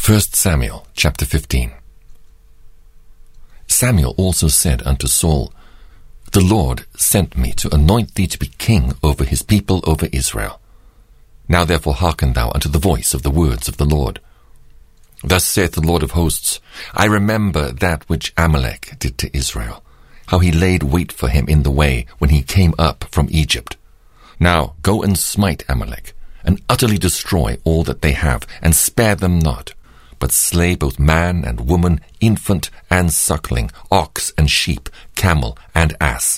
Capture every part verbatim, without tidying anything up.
First Samuel chapter fifteen. Samuel also said unto Saul, The Lord sent me to anoint thee to be king over his people, over Israel. Now therefore hearken thou unto the voice of the words of the Lord. Thus saith the Lord of hosts, I remember that which Amalek did to Israel, how he laid wait for him in the way when he came up from Egypt. Now go and smite Amalek, and utterly destroy all that they have, and spare them not, but slay both man and woman, infant and suckling, ox and sheep, camel and ass.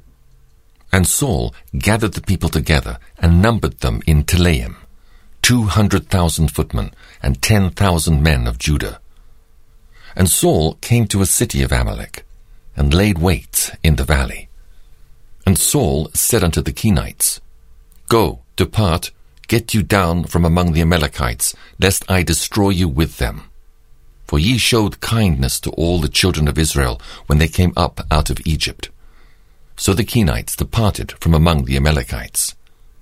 And Saul gathered the people together, and numbered them in Telaim, two hundred thousand footmen, and ten thousand men of Judah. And Saul came to a city of Amalek, and laid wait in the valley. And Saul said unto the Kenites, Go, depart, get you down from among the Amalekites, lest I destroy you with them. For ye showed kindness to all the children of Israel when they came up out of Egypt. So the Kenites departed from among the Amalekites.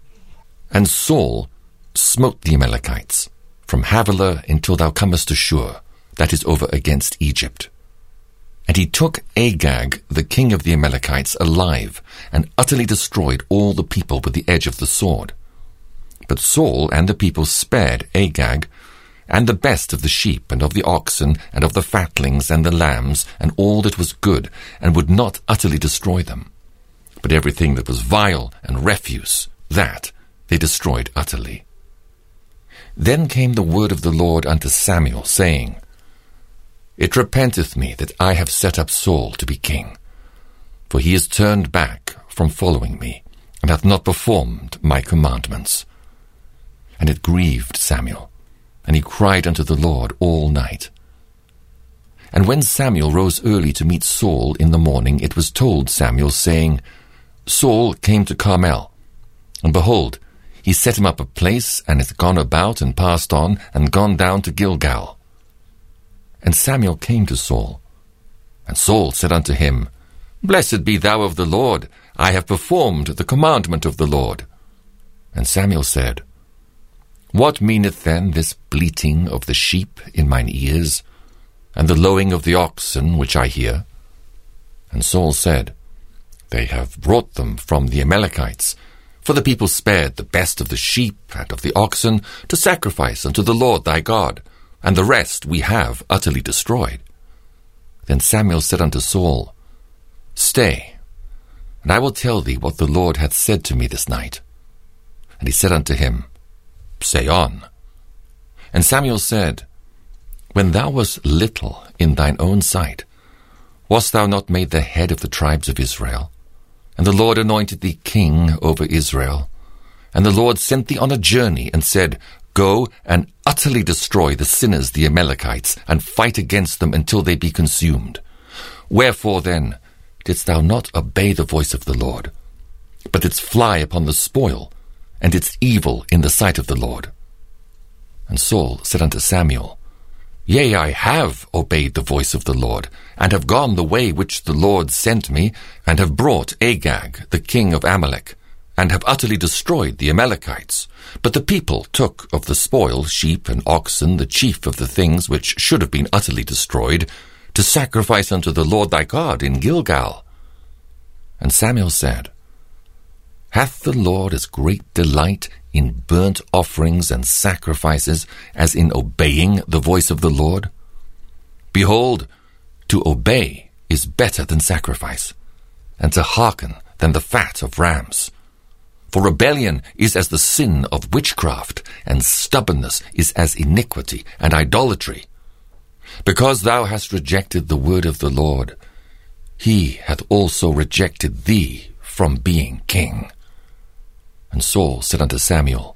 And Saul smote the Amalekites, from Havilah until thou comest to Shur, that is over against Egypt. And he took Agag, the king of the Amalekites, alive, and utterly destroyed all the people with the edge of the sword. But Saul and the people spared Agag, and the best of the sheep, and of the oxen, and of the fatlings, and the lambs, and all that was good, and would not utterly destroy them. But everything that was vile and refuse, that they destroyed utterly. Then came the word of the Lord unto Samuel, saying, It repenteth me that I have set up Saul to be king, for he is turned back from following me, and hath not performed my commandments. And it grieved Samuel, and he cried unto the Lord all night. And when Samuel rose early to meet Saul in the morning, it was told Samuel, saying, Saul came to Carmel, and behold, he set him up a place, and hath gone about, and passed on, and gone down to Gilgal. And Samuel came to Saul. And Saul said unto him, Blessed be thou of the Lord, I have performed the commandment of the Lord. And Samuel said, What meaneth then this bleating of the sheep in mine ears, and the lowing of the oxen which I hear? And Saul said, They have brought them from the Amalekites, for the people spared the best of the sheep and of the oxen to sacrifice unto the Lord thy God, and the rest we have utterly destroyed. Then Samuel said unto Saul, Stay, and I will tell thee what the Lord hath said to me this night. And he said unto him, Say on. And Samuel said, When thou wast little in thine own sight, wast thou not made the head of the tribes of Israel? And the Lord anointed thee king over Israel. And the Lord sent thee on a journey, and said, Go and utterly destroy the sinners the Amalekites, and fight against them until they be consumed. Wherefore then didst thou not obey the voice of the Lord, but didst fly upon the spoil, and didst evil in the sight of the Lord? And Saul said unto Samuel, Yea, I have obeyed the voice of the Lord, and have gone the way which the Lord sent me, and have brought Agag, the king of Amalek, and have utterly destroyed the Amalekites. But the people took of the spoil sheep and oxen, the chief of the things which should have been utterly destroyed, to sacrifice unto the Lord thy God in Gilgal. And Samuel said, Hath the Lord as great delight in burnt offerings and sacrifices as in obeying the voice of the Lord? Behold, to obey is better than sacrifice, and to hearken than the fat of rams. For rebellion is as the sin of witchcraft, and stubbornness is as iniquity and idolatry. Because thou hast rejected the word of the Lord, he hath also rejected thee from being king. And Saul said unto Samuel,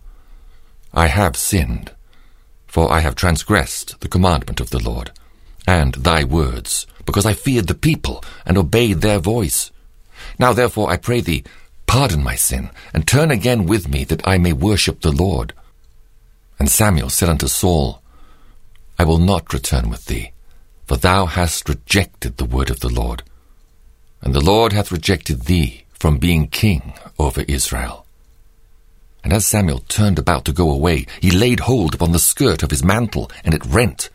I have sinned, for I have transgressed the commandment of the Lord, and thy words, because I feared the people, and obeyed their voice. Now therefore I pray thee, pardon my sin, and turn again with me, that I may worship the Lord. And Samuel said unto Saul, I will not return with thee, for thou hast rejected the word of the Lord, and the Lord hath rejected thee from being king over Israel. And as Samuel turned about to go away, he laid hold upon the skirt of his mantle, and it rent,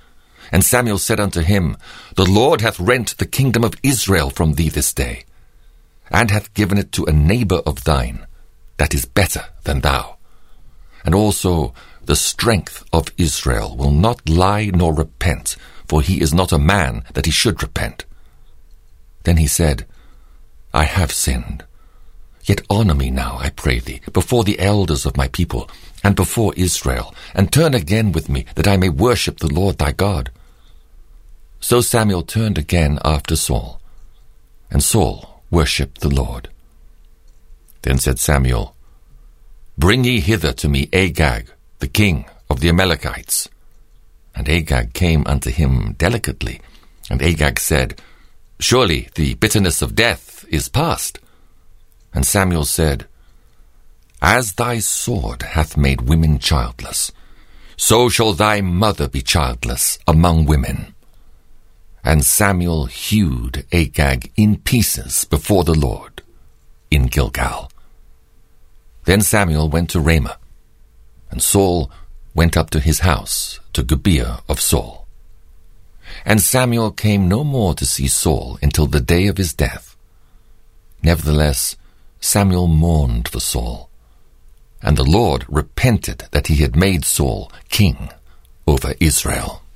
And Samuel said unto him, The Lord hath rent the kingdom of Israel from thee this day, and hath given it to a neighbour of thine, that is better than thou. And also the strength of Israel will not lie nor repent, for he is not a man that he should repent. Then he said, I have sinned. Yet honour me now, I pray thee, before the elders of my people, and before Israel, and turn again with me, that I may worship the Lord thy God. So Samuel turned again after Saul, and Saul worshipped the Lord. Then said Samuel, Bring ye hither to me Agag, the king of the Amalekites. And Agag came unto him delicately, and Agag said, Surely the bitterness of death is past. And Samuel said, As thy sword hath made women childless, so shall thy mother be childless among women. And Samuel hewed Agag in pieces before the Lord in Gilgal. Then Samuel went to Ramah, and Saul went up to his house to Gibeah of Saul. And Samuel came no more to see Saul until the day of his death. Nevertheless, Samuel mourned for Saul, and the Lord repented that he had made Saul king over Israel.